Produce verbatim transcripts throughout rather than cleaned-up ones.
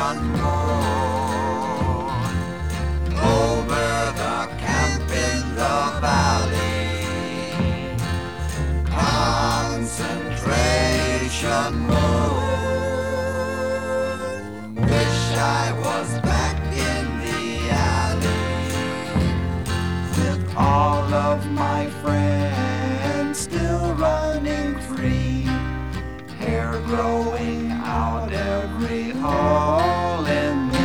moon over the camp in the valley. Concentration moon. Wish I was back in the alley with all of my friends still running free. Hair growing out every hole in me.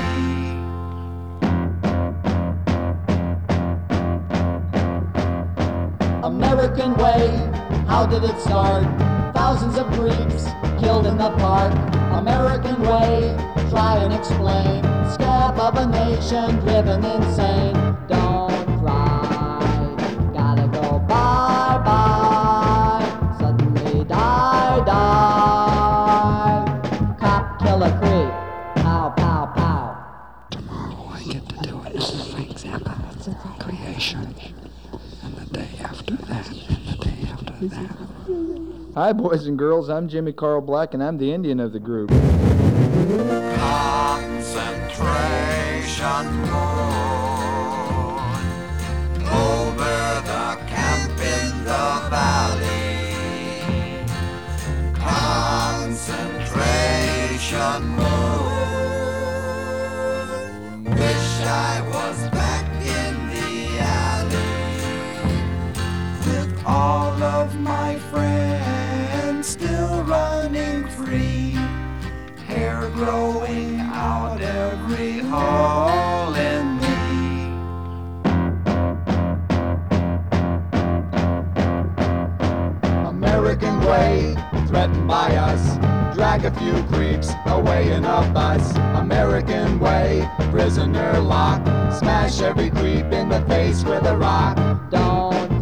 American way, how did it start? Thousands of creeps killed in the park. American way, try and explain. Scab of a nation driven insane. Don't cry, gotta go bye-bye. Suddenly die, die. Cop, kill a creep. Pow, pow, pow. Tomorrow I get to do it. This is the example of creation. And the day after that, and the day after that. Hi, boys and girls. I'm Jimmy Carl Black, and I'm the Indian of the group. Concentration moon over the camp in the valley. Concentration moon. Wish I was back in the alley with all of my friends still running free. Hair growing out every hole in me. American way, threatened by us. Drag a few creeps away in a bus. American way, prisoner lock. Smash every creep in the face with a rock. Don't